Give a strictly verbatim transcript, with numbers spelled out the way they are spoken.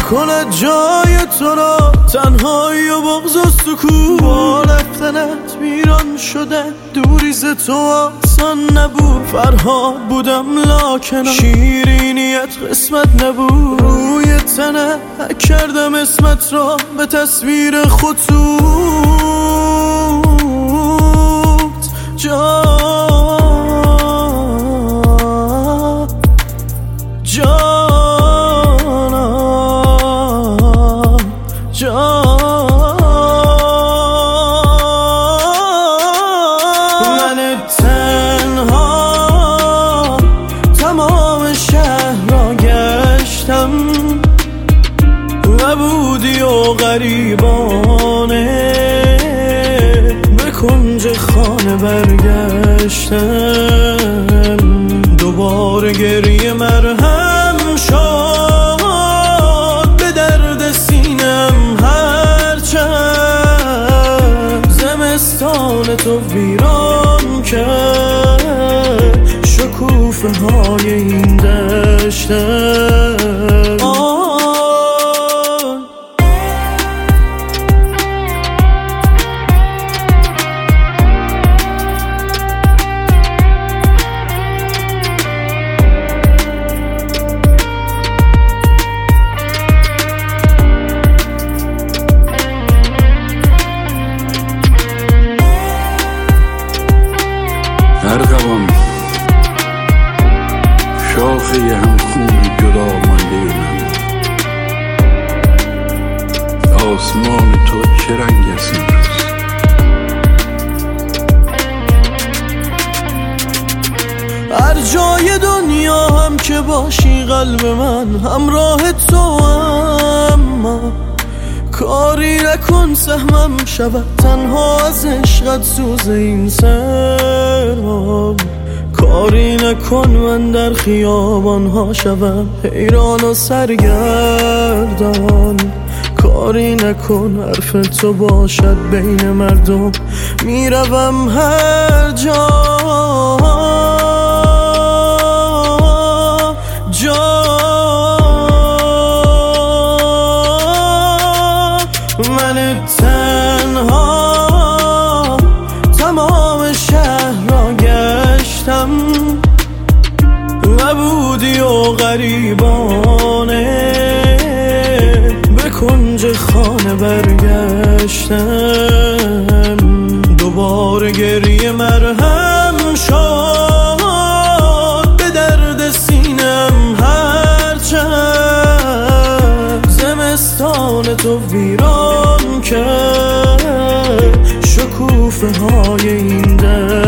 کند جای تو را، تنهایی و بغض و سکوت. با رفتنت ویران شده، دوری ز تو آسان نبود. فرهاد بودم لاکن شیرینیت قسمت نبود. روی تنه حک کردم اسمت را به تصویر خطوط. جا جانم جانم من تنها تمام شهر را گشتم و بودی و غریبانه به کنج خانه برگشتم. دوباره گریه مرهم شد به درد سینم، هرچند زمستان تو ویران کرد شکوفه های این دشتم. ارغوان شاخه هم خون جدا مانده من، آسمان تو چه رنگ است امروز؟ هر جای دنیا هم که باشی قلب من همراه تو، اما کاری نکن سهمم شود تنها از عشقت سوز این سرم. کاری نکن من در خیابان ها شوم حیران و سرگردان. کاری نکن حرف تو باشد بین مردم میروم هر جا جا. من تنها تمام شهر را گشتم و بودی و غریبانه به کنج خانه برگشتم. دوباره گریه مرهم شد به درد سینم، هرچند زمستان تو ویران کرد شکوفه های این در